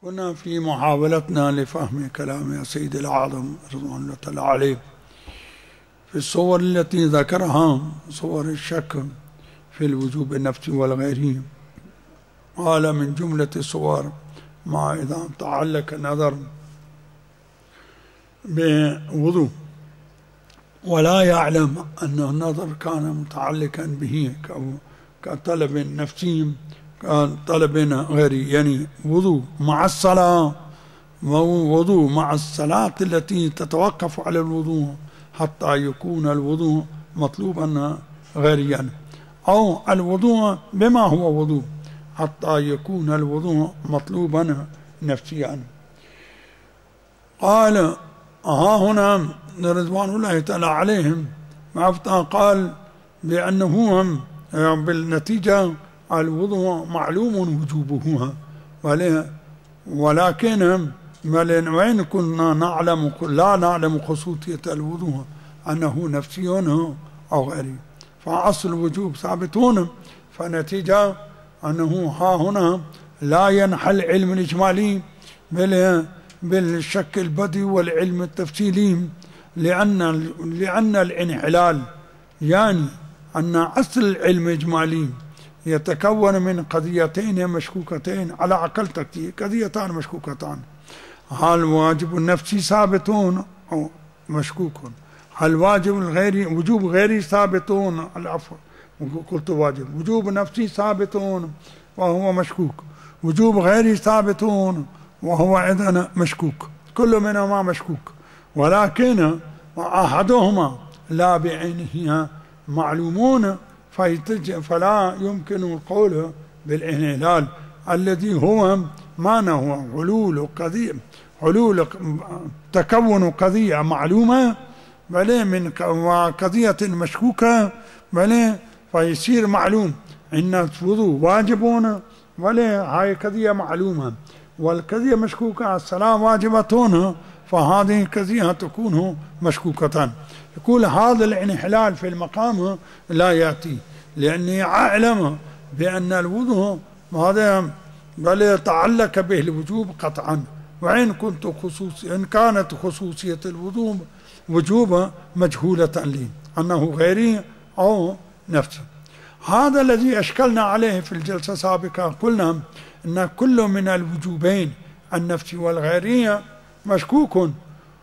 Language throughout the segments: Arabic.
كنا في محاولتنا لفهم كلام سيد الأعظم رضوان الله تعالى عليه في الصور التي ذكرها، صور الشك في الوجوب النفسي والغيري. قال من جملة الصور ما إذا تعلق النظر بوضوء ولا يعلم أن النظر كان متعلقا به كطلب نفسي كطلب غيري، يعني وضوء مع الصلاة، وضوء مع الصلاة التي تتوقف على الوضوء حتى يكون الوضوء مطلوبا غيريا، أو الوضوء بما هو وضوء حتى يكون الوضوء مطلوبا نفسيا. قال ها هنا رضوان الله تعالى عليهم قال بأنه بالنتيجة الوضوء معلوم وجوبه، ولكن وين كنا لا نعلم خصوصية الوضوء أنه نفسي أو غيري، فأصل الوجوب ثابتون، فنتيجة أنه ها هنا لا ينحل علم الإجمالي بالشك البديهي والعلم التفصيلي، لأن الانحلال يعني أن أصل العلم الإجمالي يتكون من قضيتين مشكوكتين على أقل تقدير، قضيتان مشكوكتان: هل واجب النفسي ثابتون أو مشكوك؟ هل واجب الغيري وجوب غيري ثابتون؟ العفو قلت واجب، وجوب نفسي ثابتون وهو مشكوك، وجوب غيري ثابتون وهو إذن مشكوك، كل منهما مشكوك، ولكن أحدهما لا بعينه معلومون، فلا يمكن القول بالانحلال الذي هو معنى هو حلول تكون قضية معلومة بل من قضية مشكوكة بل فيصير معلوم إن الوضوء واجبون بل هاي قضية معلومة، والقضية مشكوكة الصلاة واجبة، فهذه القضية تكون مشكوكة. يقول هذا الانحلال في المقام لا يأتي، لأني أعلم بأن الوضوء هذا بل يتعلق به الوجوب قطعا، وإن كانت خصوصية الوضوء وجوب مجهولة لي أنه غيري أو نفسي. هذا الذي أشكلنا عليه في الجلسة السابقة، قلنا أن كل من الوجوبين النفسي والغيرية مشكوك،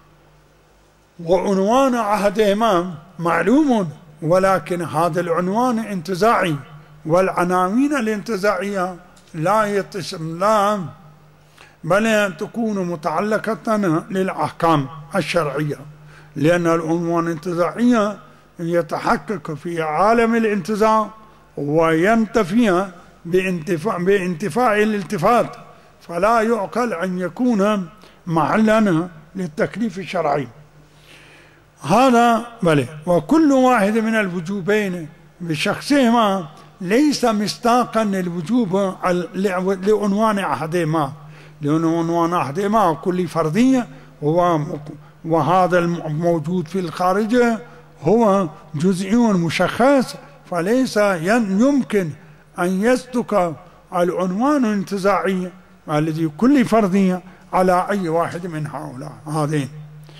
وعنوان أحدهما معلوم، ولكن هذا العنوان انتزاعي، والعناوين الانتزاعية لا بل تكون متعلقة للأحكام الشرعية، لأن العنوان الانتزاعية يتحقق في عالم الانتزاع وينتفي بانتفاع الالتفات، فلا يعقل أن يكون محلا للتكليف الشرعي. هذا بله. وكل واحد من الوجوبين بشخصهما ليس مصداقا للوجوب لعنوان أحدهما، لأن عنوان أحدهما كل فرضية وهذا الموجود في الخارج هو جزئي مشخص، فليس يمكن أن يصدق العنوان الانتزاعي الذي كل فرضية على أي واحد من هؤلاء هذين.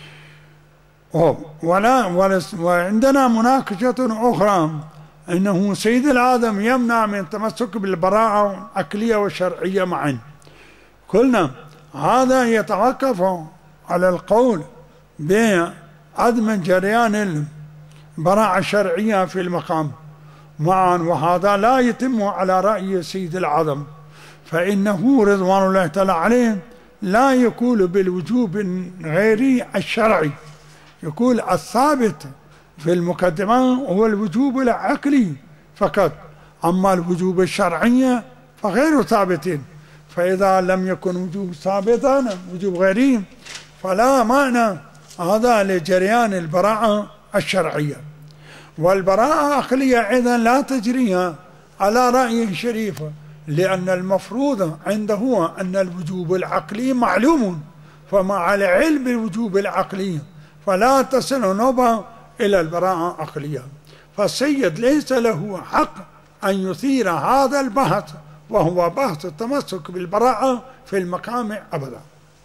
وعندنا مناقشة أخرى أنه سيد العالم يمنع من التمسك بالبراءة العقلية والشرعية معا. قلنا هذا يتوقف على القول بعدم جريان البراءة الشرعية في المقام معا، وهذا لا يتم على رأي سيد العالم، فإنه رضوان الله تعالى عليه لا يقول بالوجوب غيري الشرعي، يقول الثابت في المقدمة هو الوجوب العقلي فقط، أما الوجوب الشرعي فغير ثابت، فإذا لم يكن وجوب ثابتا وجوب غيري فلا معنى هذا لجريان البراءة الشرعية. والبراءة العقلية أيضا لا تجري على رأيه الشريف، لأن المفروض عنده أن الوجوب العقلي معلوم، فمع العلم بالوجوب العقلي فلا تصل نوبة إلى البراءة العقلية، فالسيد ليس له حق أن يثير هذا البحث وهو بحث التمسك بالبراءة في المقام أبدا.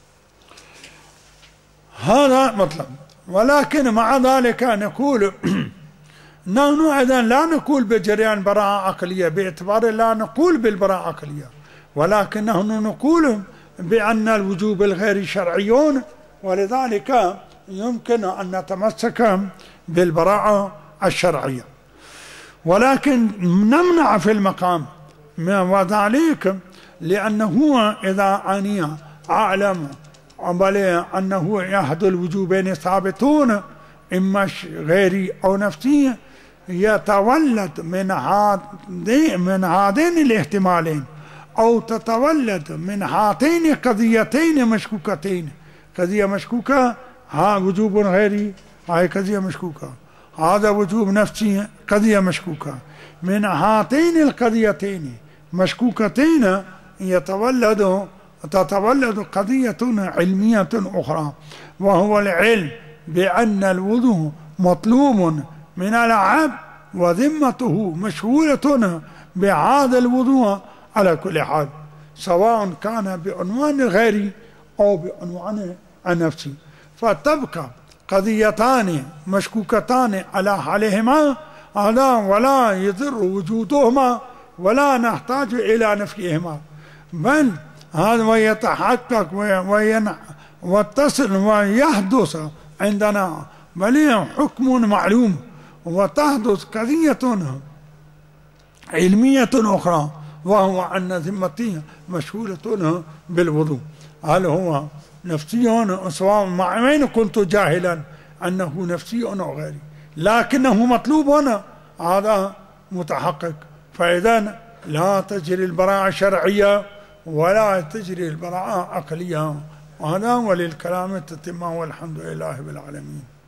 هذا مطلب. ولكن مع ذلك نقول نحن أيضا لا نقول بجريان براءة عقلية باعتبار لا نقول بالبراءة عقلية، ولكن نحن نقول بأن الوجوب الغير شرعيون، ولذلك يمكن أن نتمسك بالبراءة الشرعية، ولكن نمنع في المقام، وذلك لأنه إذا أني أعلم بل أنه أحد الوجوبين ثابتون إما غيري أو نفسي، يتولد من هذين الاحتمالين أو تتولد من هاتين قضيتين مشكوكتين، قضية مشكوكة ها وجوب غيري، هاي قضية مشكوكة، هذا وجوب نفسي قضية مشكوكة. من هاتين القضيتين مشكوكتين تتولد قضية علمية أخرى، وهو العلم بأن الوضوء مطلوب من العبد وذمته مشغولة بهذا الوضوء على كل حال، سواء كان بعنوان الغير أو بعنوان النفس. فتبقى قضيتان مشكوكتان على حالهما ولا يضر وجودهما ولا نحتاج إلى نفيهما، بل هذا ويتحقق وتصل ويحدث عندنا بل حكم معلوم، وتحدث قضية علمية أخرى، وهو أن ذمتي مشغولة بالوضوء. هل هو نفسي سواء مع وين كنت جاهلا أنه نفسي أو غيري، لكنه مطلوب هنا، هذا متحقق. فإذا لا تجري البراءة شرعية ولا تجري البراءة عقلية. وهذا وللكلام التتمة، والحمد لله بالعالمين.